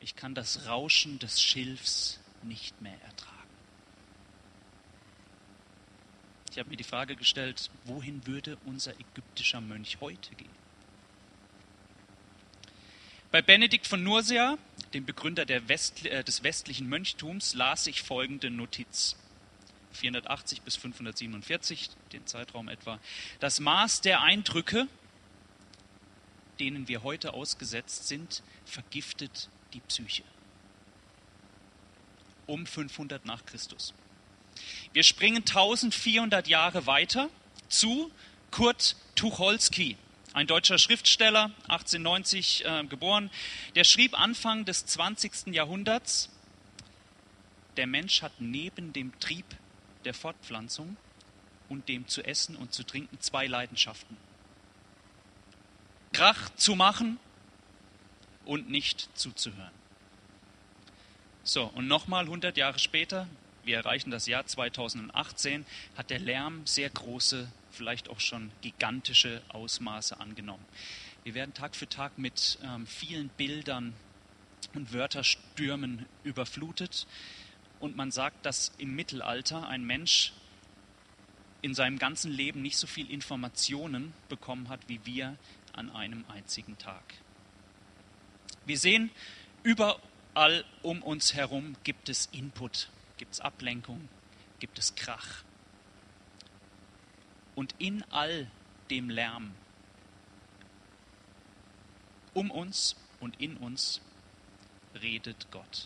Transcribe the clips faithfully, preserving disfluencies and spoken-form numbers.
Ich kann das Rauschen des Schilfs nicht mehr ertragen. Ich habe mir die Frage gestellt, wohin würde unser ägyptischer Mönch heute gehen? Bei Benedikt von Nursia, dem Begründer der West, äh, des westlichen Mönchtums, las ich folgende Notiz. vierhundertachtzig bis fünfhundertsiebenundvierzig, den Zeitraum etwa. Das Maß der Eindrücke, denen wir heute ausgesetzt sind, vergiftet die Psyche. Um fünfhundert nach Christus. Wir springen eintausendvierhundert Jahre weiter zu Kurt Tucholsky, ein deutscher Schriftsteller, achtzehnhundertneunzig äh, geboren. Der schrieb Anfang des zwanzigsten Jahrhunderts, der Mensch hat neben dem Trieb der Fortpflanzung und dem zu essen und zu trinken zwei Leidenschaften. Krach zu machen und nicht zuzuhören. So, und nochmal hundert Jahre später, wir erreichen das Jahr zweitausendachtzehn, hat der Lärm sehr große, vielleicht auch schon gigantische Ausmaße angenommen. Wir werden Tag für Tag mit ähm, vielen Bildern und Wörterstürmen überflutet. Und man sagt, dass im Mittelalter ein Mensch in seinem ganzen Leben nicht so viel Informationen bekommen hat, wie wir an einem einzigen Tag. Wir sehen, überall um uns herum gibt es Input, gibt es Ablenkung, gibt es Krach. Und in all dem Lärm um uns und in uns redet Gott.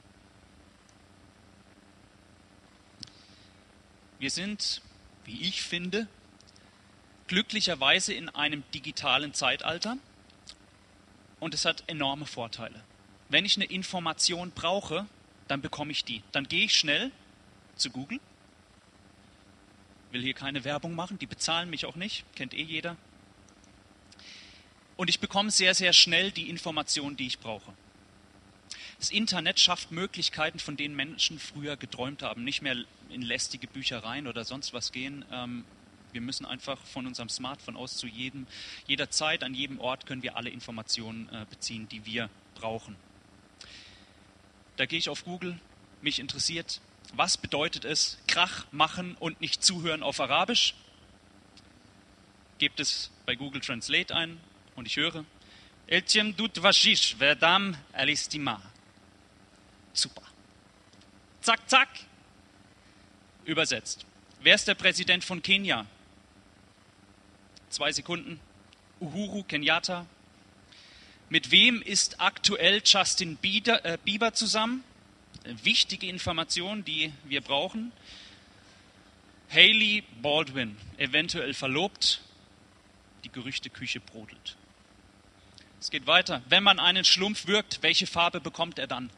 Wir sind, wie ich finde, glücklicherweise in einem digitalen Zeitalter und es hat enorme Vorteile. Wenn ich eine Information brauche, dann bekomme ich die. Dann gehe ich schnell zu Google, will hier keine Werbung machen, die bezahlen mich auch nicht, kennt eh jeder. Und ich bekomme sehr, sehr schnell die Informationen, die ich brauche. Das Internet schafft Möglichkeiten, von denen Menschen früher geträumt haben. Nicht mehr in lästige Büchereien oder sonst was gehen. Wir müssen einfach von unserem Smartphone aus zu jedem, jeder Zeit, an jedem Ort können wir alle Informationen beziehen, die wir brauchen. Da gehe ich auf Google, mich interessiert, was bedeutet es, Krach machen und nicht zuhören auf Arabisch? Gebt es bei Google Translate ein und ich höre, Eltiem dut vashish vedam alistima. Super. Zack, zack. Übersetzt. Wer ist der Präsident von Kenia? Zwei Sekunden. Uhuru Kenyatta. Mit wem ist aktuell Justin Bieber, äh, Bieber zusammen? Wichtige Informationen, die wir brauchen. Hailey Baldwin, eventuell verlobt. Die Gerüchteküche brodelt. Es geht weiter. Wenn man einen Schlumpf würgt, welche Farbe bekommt er dann?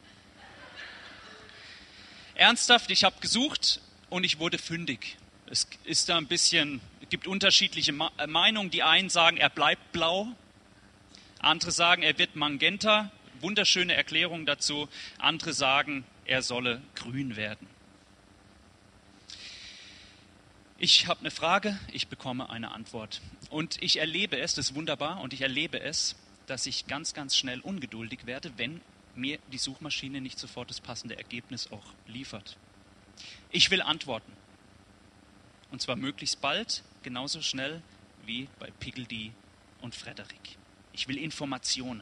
Ernsthaft, ich habe gesucht und ich wurde fündig. Es ist da ein bisschen, es gibt unterschiedliche Meinungen. Die einen sagen, er bleibt blau. Andere sagen, er wird magenta. Wunderschöne Erklärung dazu. Andere sagen, er solle grün werden. Ich habe eine Frage, ich bekomme eine Antwort. Und ich erlebe es, das ist wunderbar, und ich erlebe es, dass ich ganz, ganz schnell ungeduldig werde, wenn mir die Suchmaschine nicht sofort das passende Ergebnis auch liefert. Ich will Antworten. Und zwar möglichst bald, genauso schnell wie bei Piggledy und Frederik. Ich will Informationen.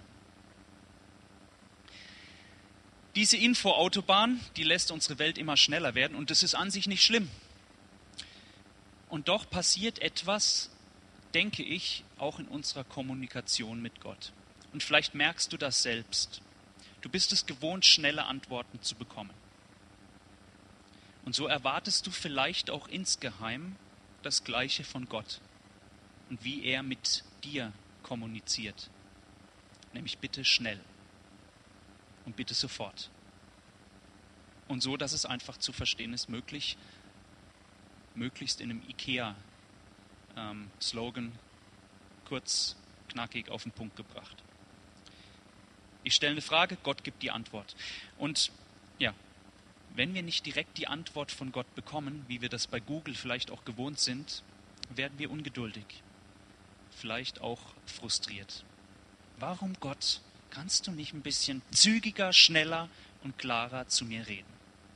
Diese Infoautobahn, die lässt unsere Welt immer schneller werden und das ist an sich nicht schlimm. Und doch passiert etwas, denke ich, auch in unserer Kommunikation mit Gott. Und vielleicht merkst du das selbst. Du bist es gewohnt, schnelle Antworten zu bekommen. Und so erwartest du vielleicht auch insgeheim das Gleiche von Gott und wie er mit dir kommuniziert. Nämlich bitte schnell und bitte sofort. Und so, dass es einfach zu verstehen ist, möglich, möglichst in einem IKEA-Slogan ähm, kurz, knackig auf den Punkt gebracht. Ich stelle eine Frage, Gott gibt die Antwort. Und ja, wenn wir nicht direkt die Antwort von Gott bekommen, wie wir das bei Google vielleicht auch gewohnt sind, werden wir ungeduldig, vielleicht auch frustriert. Warum, Gott, kannst du nicht ein bisschen zügiger, schneller und klarer zu mir reden?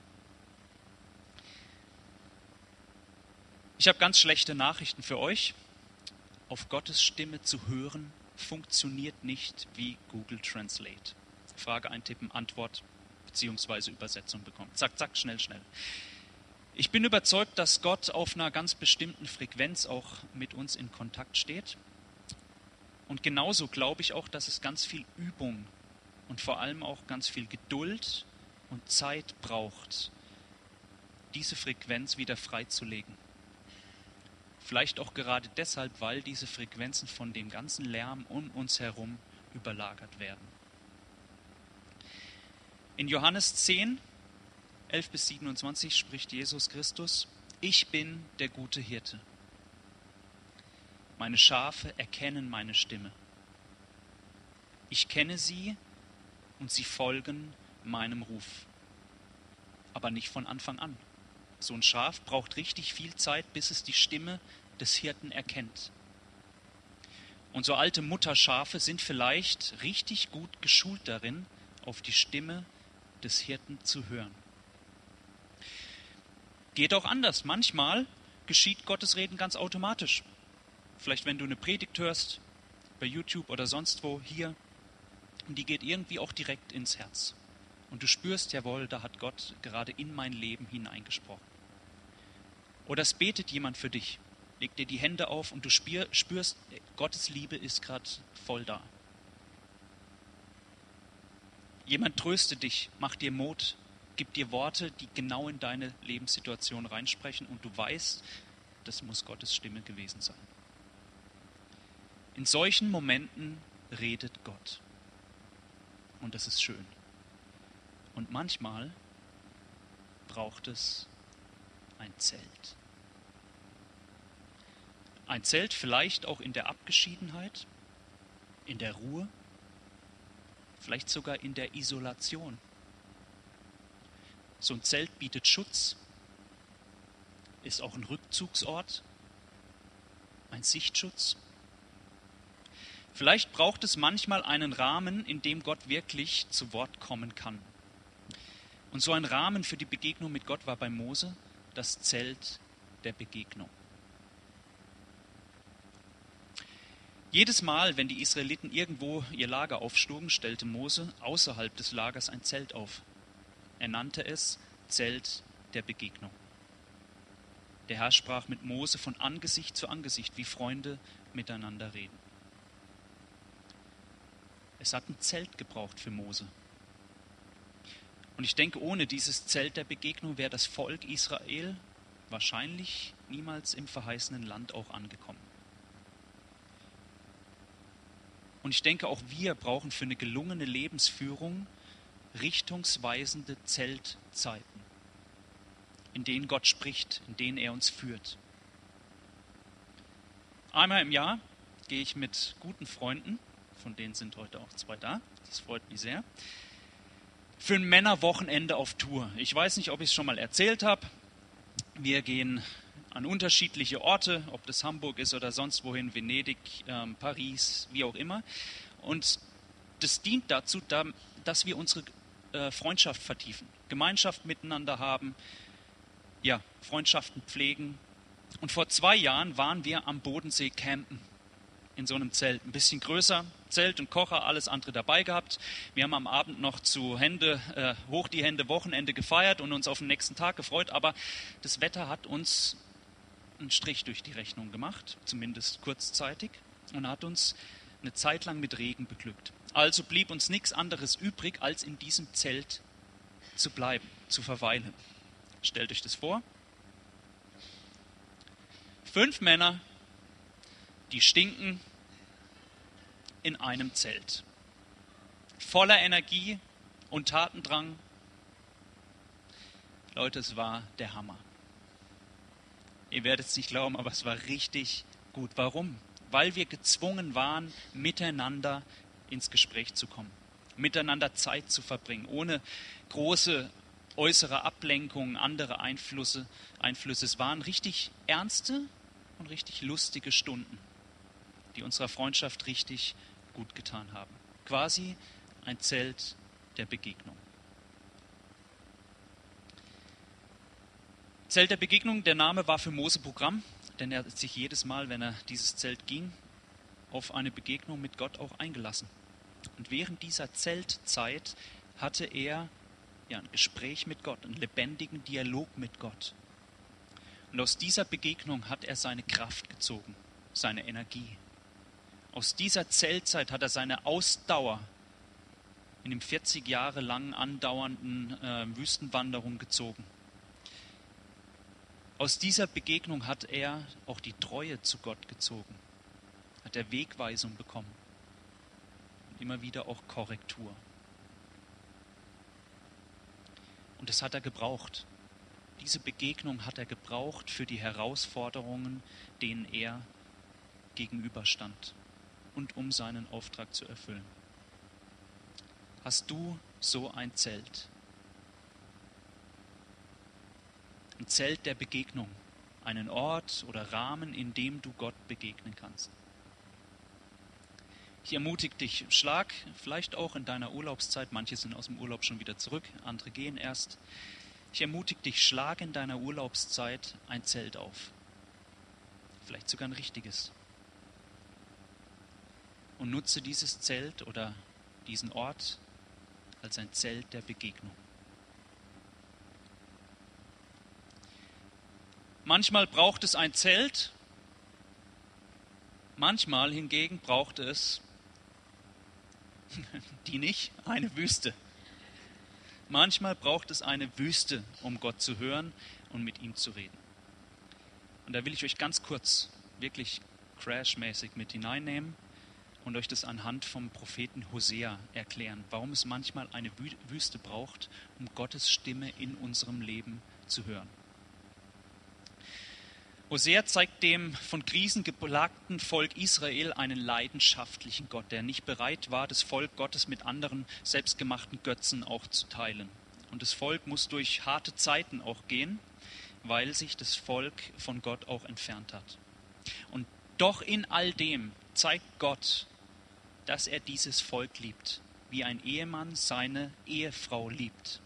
Ich habe ganz schlechte Nachrichten für euch. Auf Gottes Stimme zu hören, funktioniert nicht wie Google Translate. Frage eintippen, Antwort bzw. Übersetzung bekommen. Zack, zack, schnell, schnell. Ich bin überzeugt, dass Gott auf einer ganz bestimmten Frequenz auch mit uns in Kontakt steht. Und genauso glaube ich auch, dass es ganz viel Übung und vor allem auch ganz viel Geduld und Zeit braucht, diese Frequenz wieder freizulegen. Vielleicht auch gerade deshalb, weil diese Frequenzen von dem ganzen Lärm um uns herum überlagert werden. In Johannes zehn, elf bis siebenundzwanzig spricht Jesus Christus: Ich bin der gute Hirte. Meine Schafe erkennen meine Stimme. Ich kenne sie und sie folgen meinem Ruf. Aber nicht von Anfang an. So ein Schaf braucht richtig viel Zeit, bis es die Stimme des Hirten erkennt. Und so alte Mutterschafe sind vielleicht richtig gut geschult darin, auf die Stimme des Hirten zu hören. Geht auch anders. Manchmal geschieht Gottes Reden ganz automatisch. Vielleicht wenn du eine Predigt hörst, bei YouTube oder sonst wo, hier, und die geht irgendwie auch direkt ins Herz. Und du spürst, jawohl, da hat Gott gerade in mein Leben hineingesprochen. Oder es betet jemand für dich, legt dir die Hände auf und du spürst, Gottes Liebe ist gerade voll da. Jemand tröstet dich, macht dir Mut, gibt dir Worte, die genau in deine Lebenssituation reinsprechen und du weißt, das muss Gottes Stimme gewesen sein. In solchen Momenten redet Gott. Und das ist schön. Und manchmal braucht es ein Zelt. Ein Zelt vielleicht auch in der Abgeschiedenheit, in der Ruhe, vielleicht sogar in der Isolation. So ein Zelt bietet Schutz, ist auch ein Rückzugsort, ein Sichtschutz. Vielleicht braucht es manchmal einen Rahmen, in dem Gott wirklich zu Wort kommen kann. Und so ein Rahmen für die Begegnung mit Gott war bei Mose das Zelt der Begegnung. Jedes Mal, wenn die Israeliten irgendwo ihr Lager aufschlugen, stellte Mose außerhalb des Lagers ein Zelt auf. Er nannte es Zelt der Begegnung. Der Herr sprach mit Mose von Angesicht zu Angesicht, wie Freunde miteinander reden. Es hat ein Zelt gebraucht für Mose. Und ich denke, ohne dieses Zelt der Begegnung wäre das Volk Israel wahrscheinlich niemals im verheißenen Land auch angekommen. Und ich denke, auch wir brauchen für eine gelungene Lebensführung richtungsweisende Zeltzeiten, in denen Gott spricht, in denen er uns führt. Einmal im Jahr gehe ich mit guten Freunden, von denen sind heute auch zwei da, das freut mich sehr, für ein Männerwochenende auf Tour. Ich weiß nicht, ob ich es schon mal erzählt habe. Wir gehen an unterschiedliche Orte, ob das Hamburg ist oder sonst wohin, Venedig, ähm, Paris, wie auch immer. Und das dient dazu, da, dass wir unsere äh, Freundschaft vertiefen, Gemeinschaft miteinander haben, ja, Freundschaften pflegen. Und vor zwei Jahren waren wir am Bodensee campen, in so einem Zelt, ein bisschen größer, Zelt und Kocher, alles andere dabei gehabt. Wir haben am Abend noch zu Hände, äh, hoch die Hände Wochenende gefeiert und uns auf den nächsten Tag gefreut, aber das Wetter hat uns einen Strich durch die Rechnung gemacht, zumindest kurzzeitig, und hat uns eine Zeit lang mit Regen beglückt. Also blieb uns nichts anderes übrig, als in diesem Zelt zu bleiben, zu verweilen. Stellt euch das vor. Fünf Männer, die stinken, in einem Zelt. Voller Energie und Tatendrang. Leute, es war der Hammer. Ihr werdet es nicht glauben, aber es war richtig gut. Warum? Weil wir gezwungen waren, miteinander ins Gespräch zu kommen, miteinander Zeit zu verbringen, ohne große äußere Ablenkungen, andere Einflüsse. Einflüsse. Es waren richtig ernste und richtig lustige Stunden, die unserer Freundschaft richtig gut getan haben. Quasi ein Zelt der Begegnung. Zelt der Begegnung, der Name war für Mose Programm, denn er hat sich jedes Mal, wenn er dieses Zelt ging, auf eine Begegnung mit Gott auch eingelassen. Und während dieser Zeltzeit hatte er ja, ein Gespräch mit Gott, einen lebendigen Dialog mit Gott. Und aus dieser Begegnung hat er seine Kraft gezogen, seine Energie. Aus dieser Zeltzeit hat er seine Ausdauer in dem vierzig Jahre lang andauernden äh, Wüstenwanderung gezogen. Aus dieser Begegnung hat er auch die Treue zu Gott gezogen, hat er Wegweisung bekommen und immer wieder auch Korrektur. Und das hat er gebraucht. Diese Begegnung hat er gebraucht für die Herausforderungen, denen er gegenüberstand und um seinen Auftrag zu erfüllen. Hast du so ein Zelt? Ein Zelt der Begegnung, einen Ort oder Rahmen, in dem du Gott begegnen kannst. Ich ermutige dich, schlag vielleicht auch in deiner Urlaubszeit, manche sind aus dem Urlaub schon wieder zurück, andere gehen erst. Ich ermutige dich, schlag in deiner Urlaubszeit ein Zelt auf. Vielleicht sogar ein richtiges. Und nutze dieses Zelt oder diesen Ort als ein Zelt der Begegnung. Manchmal braucht es ein Zelt, manchmal hingegen braucht es, die nicht, eine Wüste. Manchmal braucht es eine Wüste, um Gott zu hören und mit ihm zu reden. Und da will ich euch ganz kurz, wirklich crashmäßig mit hineinnehmen und euch das anhand vom Propheten Hosea erklären, warum es manchmal eine Wüste braucht, um Gottes Stimme in unserem Leben zu hören. Hosea zeigt dem von Krisen geplagten Volk Israel einen leidenschaftlichen Gott, der nicht bereit war, das Volk Gottes mit anderen selbstgemachten Götzen auch zu teilen. Und das Volk muss durch harte Zeiten auch gehen, weil sich das Volk von Gott auch entfernt hat. Und doch in all dem zeigt Gott, dass er dieses Volk liebt, wie ein Ehemann seine Ehefrau liebt.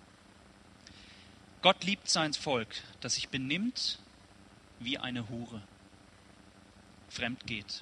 Gott liebt sein Volk, das sich benimmt wie eine Hure, fremd geht.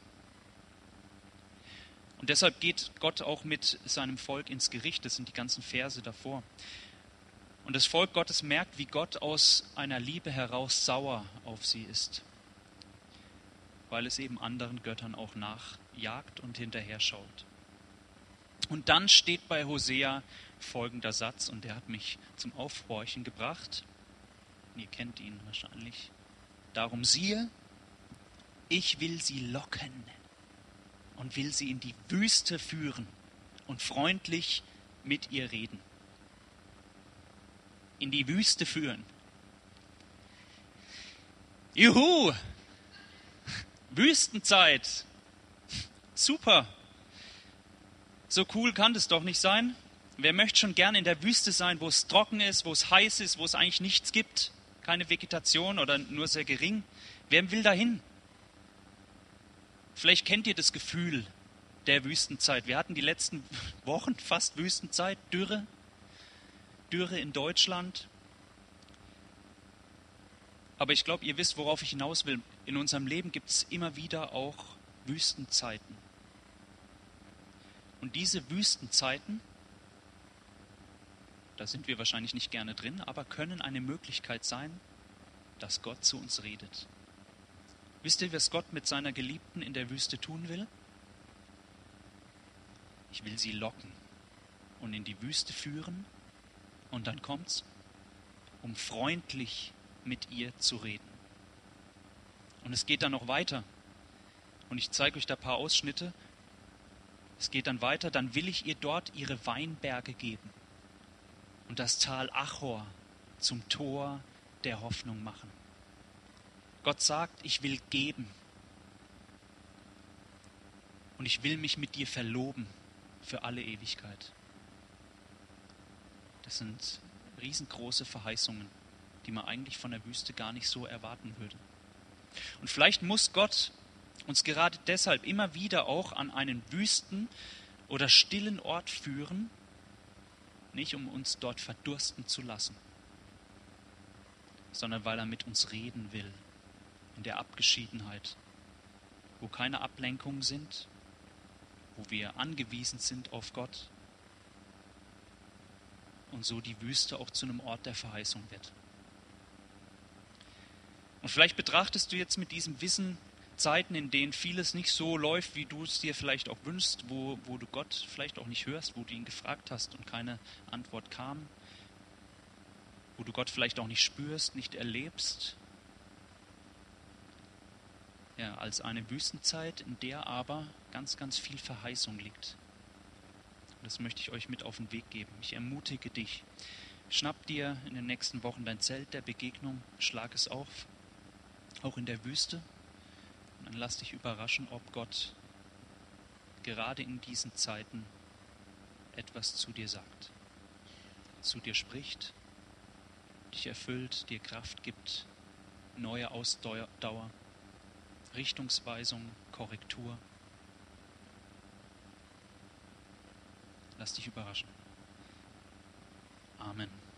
Und deshalb geht Gott auch mit seinem Volk ins Gericht, das sind die ganzen Verse davor. Und das Volk Gottes merkt, wie Gott aus einer Liebe heraus sauer auf sie ist, weil es eben anderen Göttern auch nachjagt und hinterher schaut. Und dann steht bei Hosea folgender Satz, und der hat mich zum Aufhorchen gebracht. Ihr kennt ihn wahrscheinlich. Darum siehe, ich will sie locken und will sie in die Wüste führen und freundlich mit ihr reden. In die Wüste führen. Juhu! Wüstenzeit! Super! So cool kann das doch nicht sein. Wer möchte schon gern in der Wüste sein, wo es trocken ist, wo es heiß ist, wo es eigentlich nichts gibt? Keine Vegetation oder nur sehr gering. Wer will dahin? Vielleicht kennt ihr das Gefühl der Wüstenzeit. Wir hatten die letzten Wochen fast Wüstenzeit, Dürre, Dürre in Deutschland. Aber ich glaube, ihr wisst, worauf ich hinaus will. In unserem Leben gibt es immer wieder auch Wüstenzeiten. Und diese Wüstenzeiten, da sind wir wahrscheinlich nicht gerne drin, aber können eine Möglichkeit sein, dass Gott zu uns redet. Wisst ihr, was Gott mit seiner Geliebten in der Wüste tun will? Ich will sie locken und in die Wüste führen, und dann kommt's, um freundlich mit ihr zu reden. Und es geht dann noch weiter. Und ich zeige euch da ein paar Ausschnitte. Es geht dann weiter, dann will ich ihr dort ihre Weinberge geben und das Tal Achor zum Tor der Hoffnung machen. Gott sagt, ich will geben und ich will mich mit dir verloben für alle Ewigkeit. Das sind riesengroße Verheißungen, die man eigentlich von der Wüste gar nicht so erwarten würde. Und vielleicht muss Gott uns gerade deshalb immer wieder auch an einen Wüsten- oder stillen Ort führen, nicht um uns dort verdursten zu lassen, sondern weil er mit uns reden will, in der Abgeschiedenheit, wo keine Ablenkungen sind, wo wir angewiesen sind auf Gott und so die Wüste auch zu einem Ort der Verheißung wird. Und vielleicht betrachtest du jetzt mit diesem Wissen Zeiten, in denen vieles nicht so läuft, wie du es dir vielleicht auch wünschst, wo, wo du Gott vielleicht auch nicht hörst, wo du ihn gefragt hast und keine Antwort kam, wo du Gott vielleicht auch nicht spürst, nicht erlebst. Ja, als eine Wüstenzeit, in der aber ganz, ganz viel Verheißung liegt. Das möchte ich euch mit auf den Weg geben. Ich ermutige dich. Schnapp dir in den nächsten Wochen dein Zelt der Begegnung, schlag es auf, auch in der Wüste. Und dann lass dich überraschen, ob Gott gerade in diesen Zeiten etwas zu dir sagt, zu dir spricht, dich erfüllt, dir Kraft gibt, neue Ausdauer, Richtungsweisung, Korrektur. Lass dich überraschen. Amen.